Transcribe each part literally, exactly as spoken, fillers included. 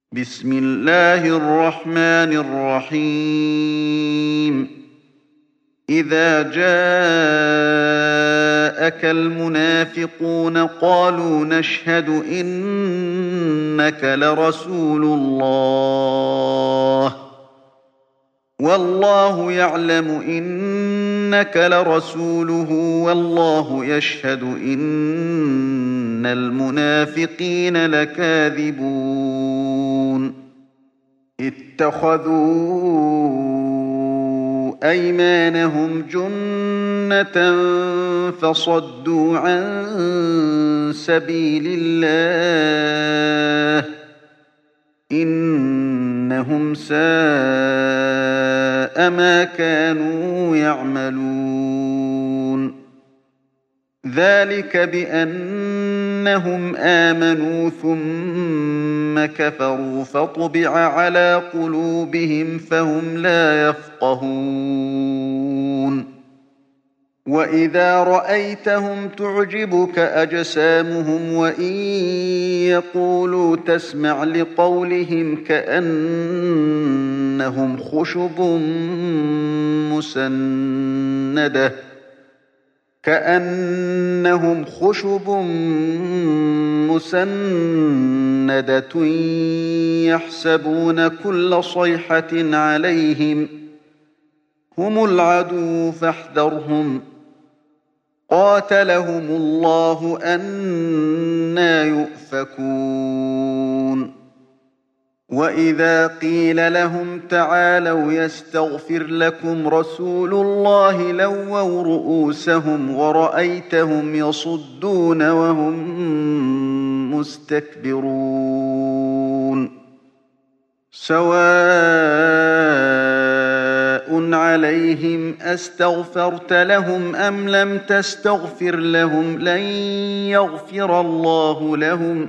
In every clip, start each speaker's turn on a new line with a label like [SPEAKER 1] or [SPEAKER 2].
[SPEAKER 1] بسم الله الرحمن الرحيم إذا جاءك المنافقون قالوا نشهد إنك لرسول الله والله يعلم إنك لرسوله والله يشهد إن المنافقين لكاذبون اتخذوا أيمانهم جنة فصدوا عن سبيل الله إنهم ساء ما كانوا يعملون ذلك بأنهم آمنوا ثم كفروا فطبع على قلوبهم فهم لا يفقهون وإذا رأيتهم تعجبك أجسامهم وإن يقولوا تسمع لقولهم كأنهم خشب مسندة كأنهم خشب مسندة يحسبون كل صيحة عليهم هم العدو فاحذرهم قاتلهم الله أنى يؤفكون وإذا قيل لهم تعالوا يستغفر لكم رسول الله لووا رؤوسهم ورأيتهم يصدون وهم مستكبرون سواء عليهم أستغفرت لهم أم لم تستغفر لهم لن يغفر الله لهم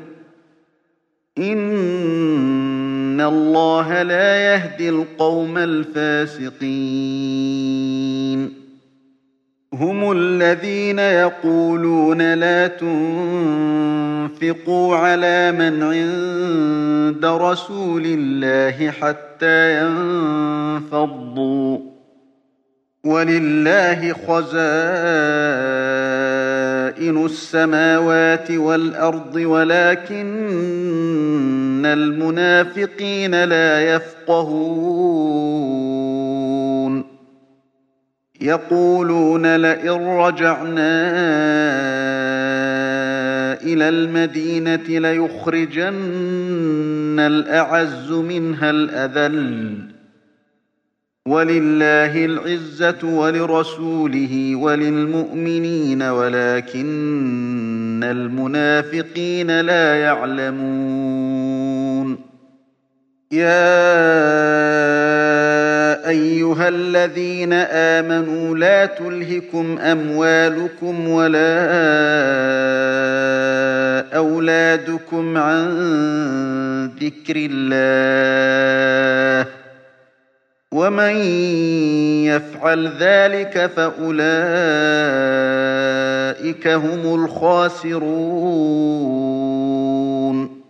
[SPEAKER 1] إن الله لا يهدي القوم الفاسقين هم الذين يقولون لا تنفقوا على من عند رسول الله حتى ينفضوا ولله خزائن السماوات والأرض ولكن المنافقين لا يفقهون يقولون لئن رجعنا إلى المدينة ليخرجن الأعز منها الأذل ولله العزة ولرسوله وللمؤمنين ولكن المنافقين لا يعلمون يا أيها الذين آمنوا لا تلهكم أموالكم ولا أولادكم عن ذكر الله ومن يفعل ذلك فأولئك هم الخاسرون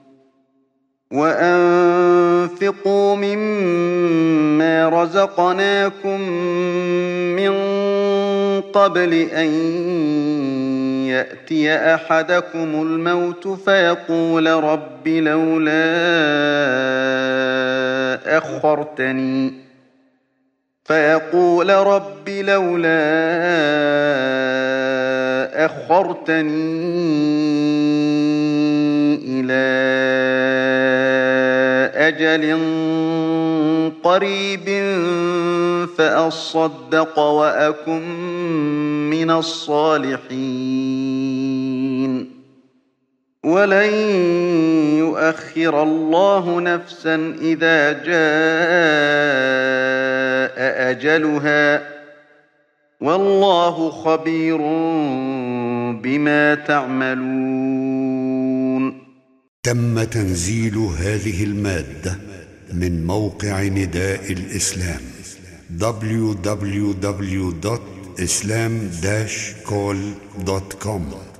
[SPEAKER 1] وأنفقوا مما رزقناكم من قبل أن يأتي أحدكم الموت فيقول رب لولا أخرتني فيقول رب لولا أخرتني إلى أجل قريب فأصدق وأكن من الصالحين ولن يؤخر الله نفسا إذا جاء أجلها والله خبير بما تعملون.
[SPEAKER 2] تم تنزيل هذه المادة من موقع نداء الإسلام دبليو دبليو دبليو دوت إسلام داش كول دوت كوم.